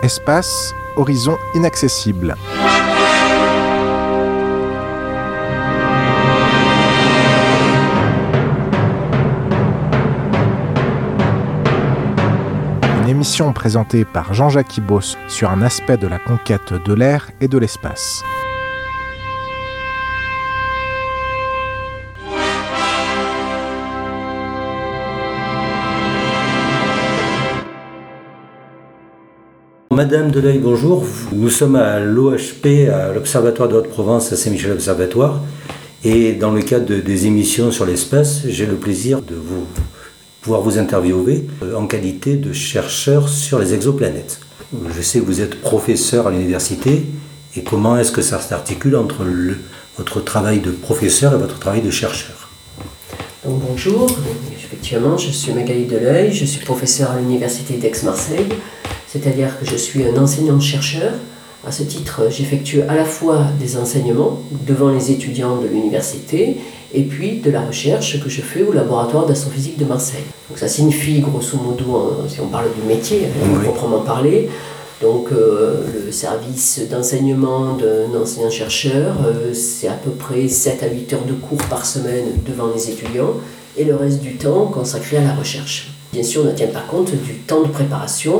Espace, horizon inaccessible. Une émission présentée par Jean-Jacques Ibos sur un aspect de la conquête de l'air et de l'espace. Madame Deleuil, bonjour. Nous sommes à l'OHP, à l'Observatoire de Haute-Provence, à Saint-Michel Observatoire. Et dans le cadre des émissions sur l'espace, j'ai le plaisir de pouvoir vous interviewer en qualité de chercheur sur les exoplanètes. Je sais que vous êtes professeur à l'université. Et comment est-ce que ça s'articule entre votre travail de professeur et votre travail de chercheur? Donc, bonjour, effectivement, je suis Magali Deleuil, je suis professeur à l'université d'Aix-Marseille. C'est-à-dire que je suis un enseignant-chercheur. À ce titre, j'effectue à la fois des enseignements devant les étudiants de l'université et puis de la recherche que je fais au laboratoire d'astrophysique de Marseille. Donc ça signifie, grosso modo, si on parle du métier, proprement parler, donc le service d'enseignement d'un enseignant-chercheur, c'est à peu près 7 à 8 heures de cours par semaine devant les étudiants et le reste du temps consacré à la recherche. Bien sûr, on ne tient pas compte du temps de préparation.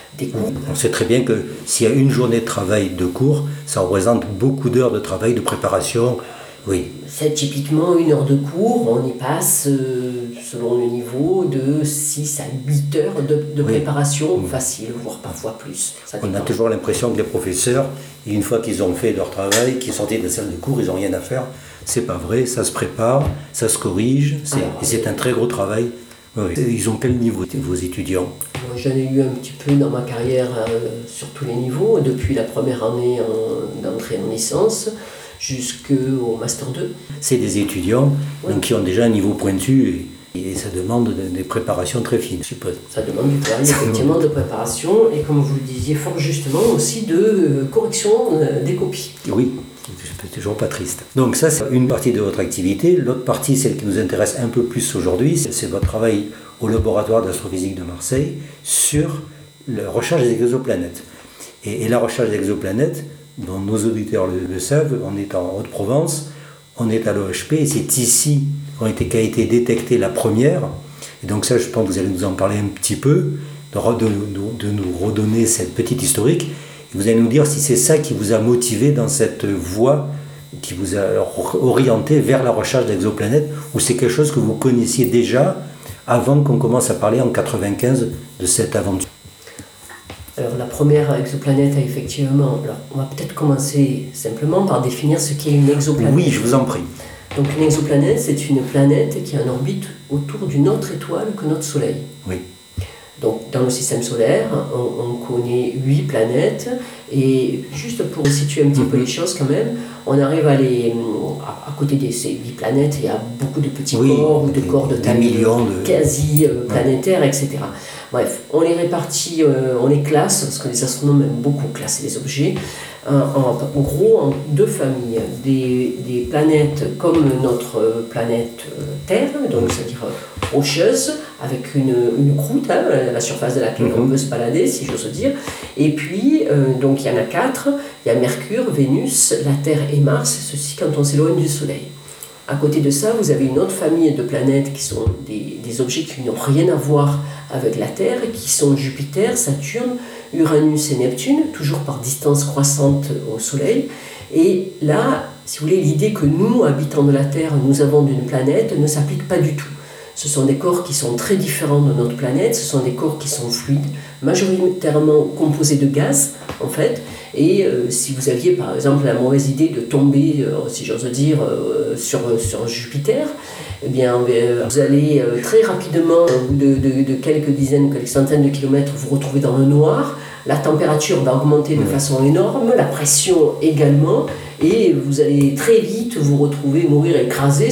On sait très bien que s'il y a une journée de travail de cours, ça représente beaucoup d'heures de travail, de préparation. Oui. C'est typiquement une heure de cours, on y passe, selon le niveau, de 6 à 8 heures de préparation facile, voire parfois plus. On a toujours l'impression que les professeurs, une fois qu'ils ont fait leur travail, qu'ils sont sortis de la salle de cours, ils n'ont rien à faire. C'est pas vrai, ça se prépare, ça se corrige, et c'est un très gros travail. Oui. Ils ont quel niveau, vos étudiants? J'en ai eu un petit peu dans ma carrière sur tous les niveaux, depuis la première année d'entrée en licence jusqu'au Master 2. C'est des étudiants donc, qui ont déjà un niveau pointu et ça demande des préparations très fines, je suppose. Ça demande du travail, effectivement, de préparation et, comme vous le disiez fort justement, aussi de correction des copies. Oui. C'est toujours pas triste. Donc ça, c'est une partie de votre activité. L'autre partie, celle qui nous intéresse un peu plus aujourd'hui, c'est votre travail au laboratoire d'astrophysique de Marseille sur la recherche des exoplanètes. Et la recherche des exoplanètes, dont nos auditeurs le savent, on est en Haute-Provence, on est à l'OHP, et c'est ici qu'a été détectée la première. Et donc ça, je pense que vous allez nous en parler un petit peu, de nous redonner cette petite historique. Vous allez nous dire si c'est ça qui vous a motivé dans cette voie, qui vous a orienté vers la recherche d'exoplanètes, ou c'est quelque chose que vous connaissiez déjà avant qu'on commence à parler en 1995 de cette aventure. Alors la première exoplanète, effectivement, on va peut-être commencer simplement par définir ce qu'est une exoplanète. Oui, je vous en prie. Donc une exoplanète, c'est une planète qui est en orbite autour d'une autre étoile que notre Soleil. Oui. Donc, dans le système solaire, on connaît 8 planètes, et juste pour situer un petit peu les choses quand même, on arrive à côté de ces 8 planètes, il y a beaucoup de petits corps ou de corps de taille quasi-planétaires, etc. Bref, on les répartit, on les classe, parce que les astronomes aiment beaucoup classer les objets, en gros en 2 familles. Des planètes comme notre planète Terre, donc c'est-à-dire rocheuse, avec une croûte, à la surface de laquelle on peut se balader, si j'ose dire. Et puis, donc il y en a 4, il y a Mercure, Vénus, la Terre et Mars, ceci quand on s'éloigne du Soleil. À côté de ça, vous avez une autre famille de planètes qui sont des objets qui n'ont rien à voir avec la Terre, qui sont Jupiter, Saturne, Uranus et Neptune, toujours par distance croissante au Soleil. Et là, si vous voulez, l'idée que nous, habitants de la Terre, nous avons d'une planète ne s'applique pas du tout. Ce sont des corps qui sont très différents de notre planète, ce sont des corps qui sont fluides, majoritairement composés de gaz, en fait. Et si vous aviez, par exemple, la mauvaise idée de tomber, si j'ose dire, sur Jupiter, eh bien, vous allez très rapidement, au bout de quelques dizaines, quelques centaines de kilomètres, vous retrouver dans le noir. La température va augmenter de façon énorme, la pression également, et vous allez très vite vous retrouver mourir écrasé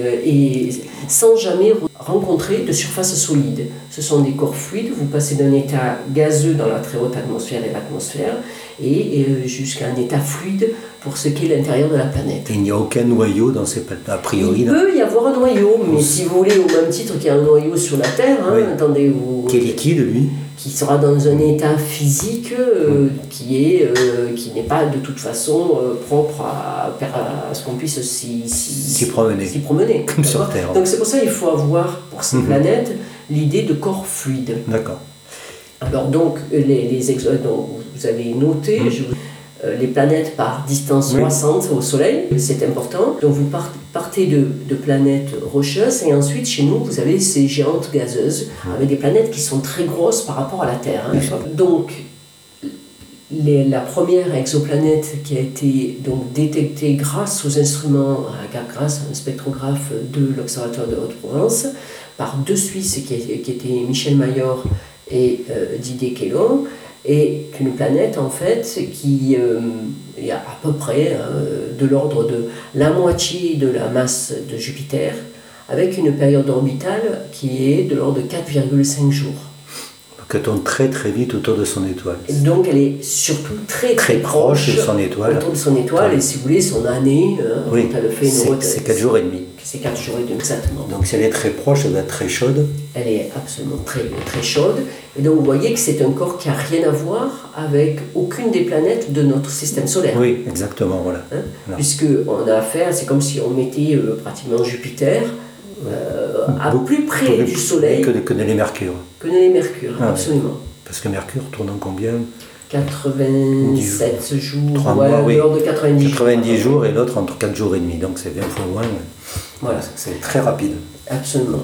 et sans jamais rencontrer de surface solide. Ce sont des corps fluides, vous passez d'un état gazeux dans la très haute atmosphère et l'atmosphère, et jusqu'à un état fluide pour ce qui est l'intérieur de la planète. Et il n'y a aucun noyau dans ces planètes, a priori. Il peut y avoir un noyau, mais si vous voulez, au même titre qu'il y a un noyau sur la Terre, Oui. attendez, Qui est liquide, lui. qui sera dans un état physique qui n'est pas de toute façon propre à ce qu'on puisse s'y promener. Comme sur Terre. Donc c'est pour ça qu'il faut avoir pour ces planètes l'idée de corps fluide. D'accord. Alors donc les exoplanètes, vous avez noté, les planètes par distance croissante au Soleil, c'est important. Donc vous partez de planètes rocheuses et ensuite chez nous vous avez ces géantes gazeuses avec des planètes qui sont très grosses par rapport à la Terre. Donc la première exoplanète qui a été donc détectée grâce aux instruments, grâce à un spectrographe de l'Observatoire de Haute-Provence par deux Suisses qui étaient Michel Mayor et Didier Queloz, est une planète en fait qui est à peu près de l'ordre de la moitié de la masse de Jupiter, avec une période orbitale qui est de l'ordre de 4,5 jours. Donc elle tourne très très vite autour de son étoile. Et donc elle est surtout très proche de son étoile. Autour de son étoile, et si vous voulez, son année, oui, quand elle fait une c'est 4 jours et demi. C'est 4 jours et demi, exactement. Donc si elle est très proche, elle va être très chaude. Elle est absolument très, très chaude. Et donc vous voyez que c'est un corps qui n'a rien à voir avec aucune des planètes de notre système solaire. Oui, exactement, voilà. Puisqu'on a affaire, c'est comme si on mettait pratiquement Jupiter à plus près du Soleil que les Mercure. Que les Mercure, absolument. Parce que Mercure tourne en combien ? 87 jours, l'ordre de 90 jours. 90 jours et l'autre entre 4 jours et demi, donc c'est 20 fois moins. Voilà. C'est très rapide. Absolument.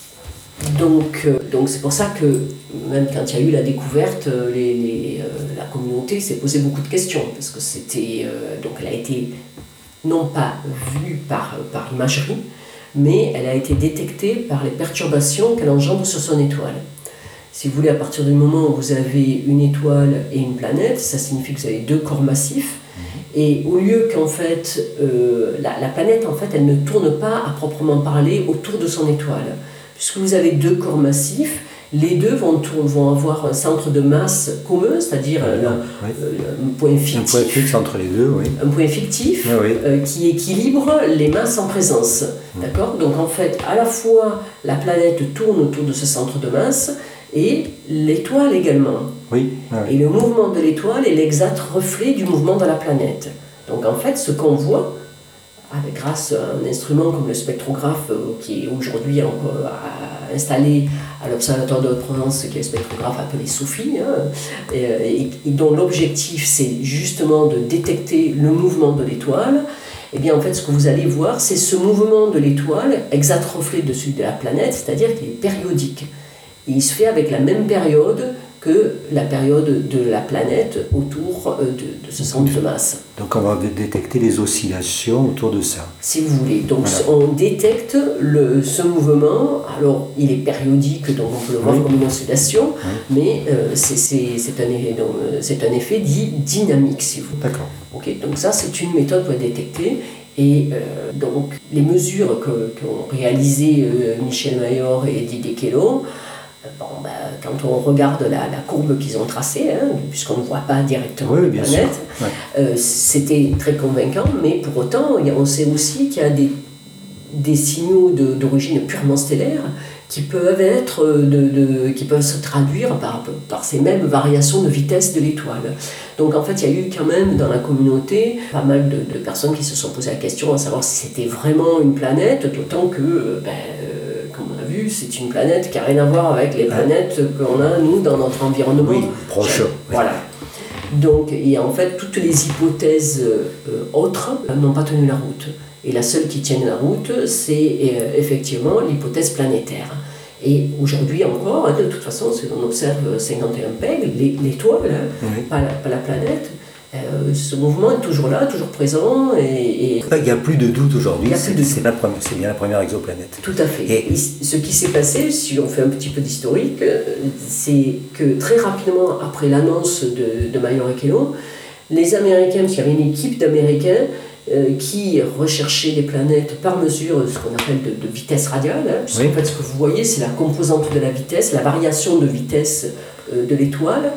Donc c'est pour ça que même quand il y a eu la découverte, la communauté s'est posé beaucoup de questions, parce que donc elle a été non pas vue par imagerie, mais elle a été détectée par les perturbations qu'elle engendre sur son étoile. Si vous voulez, à partir du moment où vous avez une étoile et une planète, ça signifie que vous avez deux corps massifs. Et au lieu qu'en fait, la planète, en fait, elle ne tourne pas à proprement parler autour de son étoile. Puisque vous avez deux corps massifs, les deux vont avoir un centre de masse commun, c'est-à-dire un point fictif. Un point fixe entre les deux, oui. Un point fictif qui équilibre les masses en présence. D'accord ? Donc en fait, à la fois, la planète tourne autour de ce centre de masse, et l'étoile également. Oui. Et le mouvement de l'étoile est l'exact reflet du mouvement de la planète. Donc en fait, ce qu'on voit, grâce à un instrument comme le spectrographe qui est aujourd'hui installé à l'Observatoire de Haute-Provence, qui est un spectrographe appelé SOFI, et dont l'objectif c'est justement de détecter le mouvement de l'étoile, et bien en fait ce que vous allez voir, c'est ce mouvement de l'étoile, exact reflet de celui de la planète, c'est-à-dire qu'il est périodique. Et il se fait avec la même période que la période de la planète autour de ce centre de masse. Donc on va détecter les oscillations autour de ça. Si vous voulez. Donc on détecte ce mouvement. Alors il est périodique, donc on peut le voir comme une oscillation, mais c'est un effet dit dynamique, si vous voulez. D'accord. Okay, donc ça, c'est une méthode pour détecter. Et donc les mesures qu'ont réalisées Michel Mayor et Didier Queloz, quand on regarde la courbe qu'ils ont tracée, puisqu'on ne voit pas directement la planète, c'était très convaincant, mais pour autant, on sait aussi qu'il y a des signaux d'origine purement stellaire qui peuvent qui peuvent se traduire par ces mêmes variations de vitesse de l'étoile. Donc en fait, il y a eu quand même dans la communauté pas mal de personnes qui se sont posées la question à savoir si c'était vraiment une planète, d'autant que comme on a vu, c'est une planète qui n'a rien à voir avec les planètes qu'on a, nous, dans notre environnement. Oui, proche. Voilà. Donc, et en fait, toutes les hypothèses autres n'ont pas tenu la route. Et la seule qui tienne la route, c'est effectivement l'hypothèse planétaire. Et aujourd'hui encore, de toute façon, si on observe 51 PEG, l'étoile, pas la planète, ce mouvement est toujours là, toujours présent. Et il n'y a plus de doute aujourd'hui, c'est bien la première exoplanète. Tout à fait. Et ce qui s'est passé, si on fait un petit peu d'historique, c'est que très rapidement après l'annonce de Mayor et Queloz, les Américains, parce qu'il y avait une équipe d'Américains qui recherchaient des planètes par mesure, ce qu'on appelle de vitesse radiale, puisqu'en fait ce que vous voyez, c'est la composante de la vitesse, la variation de vitesse de l'étoile.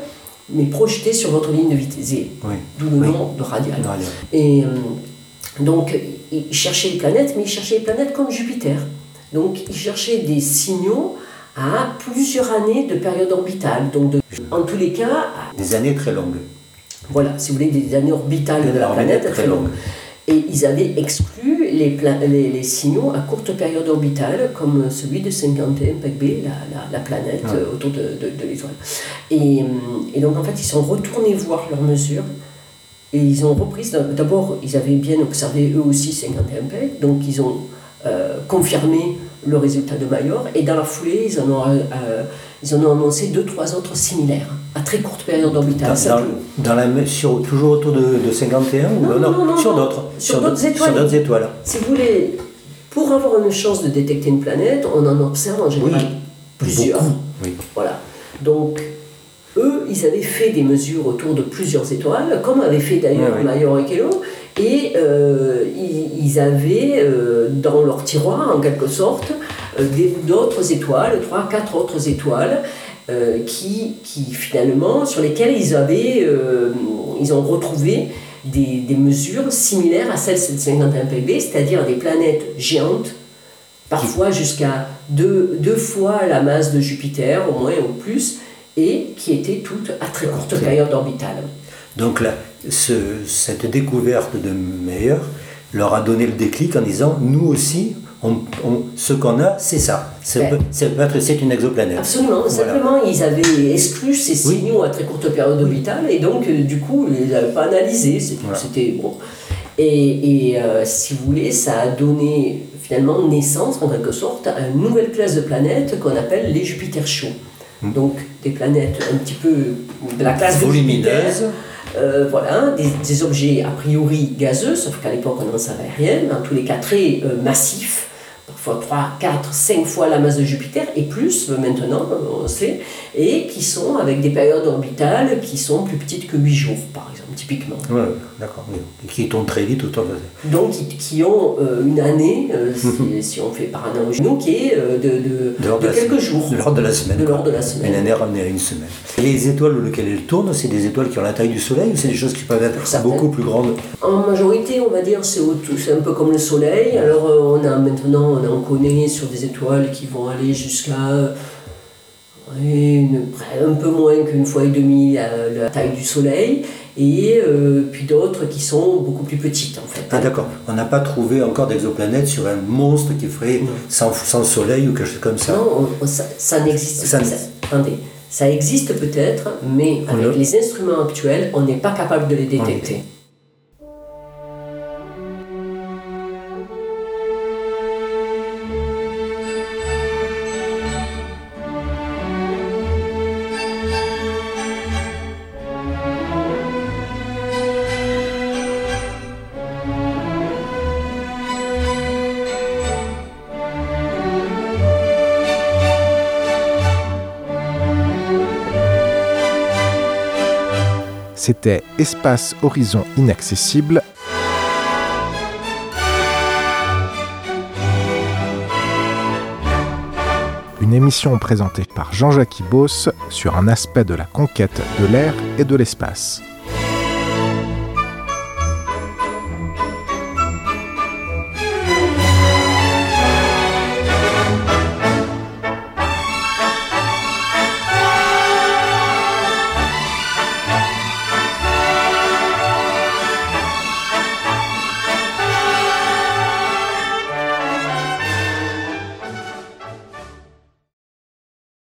mais projetée sur votre ligne de visée, d'où le nom de radial. Et donc, il cherchait les planètes, mais il cherchait les planètes comme Jupiter. Donc, il cherchait des signaux à plusieurs années de période orbitale. Donc, en tous les cas... Des années très longues. Voilà, si vous voulez, des années orbitales de la planète très longues. Et ils avaient exclu les signaux à courte période orbitale, comme celui de 51 Pegg, la planète autour de l'étoile. Et donc, en fait, ils sont retournés voir leurs mesures. Et ils ont repris, d'abord, ils avaient bien observé eux aussi 51 Pegg, donc ils ont confirmé le résultat de Major, et dans la foulée, ils en ont annoncé 2-3 autres similaires, à très courte période orbitale. Toujours autour de 51 non, sur d'autres étoiles. Sur d'autres étoiles. Si vous voulez, pour avoir une chance de détecter une planète, on en observe en général plusieurs. Oui. Voilà. Donc, eux, ils avaient fait des mesures autour de plusieurs étoiles, comme avait fait d'ailleurs Major et Kellogg, et ils avaient dans leur tiroir, en quelque sorte, d'autres étoiles, 3-4 autres étoiles, qui finalement, sur lesquelles ils ont retrouvé des mesures similaires à celles de 51 Pb, c'est-à-dire des planètes géantes, parfois jusqu'à deux fois la masse de Jupiter, au moins ou plus, et qui étaient toutes à très courte période orbitale. Donc là, cette découverte de Meyer leur a donné le déclic en disant « nous aussi, ce qu'on a, c'est ça. C'est une exoplanète. » Absolument. Voilà. Simplement, ils avaient exclu ces signaux à très courte période orbitale et donc, du coup, ils ne les avaient pas analysés. C'était bon. Et si vous voulez, ça a donné finalement naissance, en quelque sorte, à une nouvelle classe de planètes qu'on appelle les Jupiter chauds. Donc, des planètes un petit peu de la classe volumineuse. Voilà, des objets a priori gazeux, sauf qu'à l'époque on n'en savait rien, mais en tous les cas très massifs, parfois 3, 4, 5 fois la masse de Jupiter et plus maintenant, on sait, et qui sont avec des périodes orbitales qui sont plus petites que 8 jours, par exemple, typiquement. Oui, d'accord. Et qui tournent très vite autour de... Donc, qui ont une année, si on fait par analogie, qui est de quelques jours. De l'ordre de la semaine. De l'ordre de la semaine. Une année ramenée à une semaine. Et les étoiles auxquelles elles tournent, c'est des étoiles qui ont la taille du Soleil ou c'est des choses qui peuvent être beaucoup plus grandes? En majorité, on va dire, c'est un peu comme le Soleil. Alors, on connaît sur des étoiles qui vont aller jusqu'à un peu moins qu'une fois et demie la taille du Soleil, et puis d'autres qui sont beaucoup plus petites en fait. Ah d'accord, on n'a pas trouvé encore d'exoplanète sur un monstre qui ferait sans Soleil ou quelque chose comme ça. Non, ça n'existe pas. Attendez, ça existe peut-être, mais avec les instruments actuels, on n'est pas capable de les détecter. C'était Espace Horizon Inaccessible. Une émission présentée par Jean-Jacques Ibos sur un aspect de la conquête de l'air et de l'espace.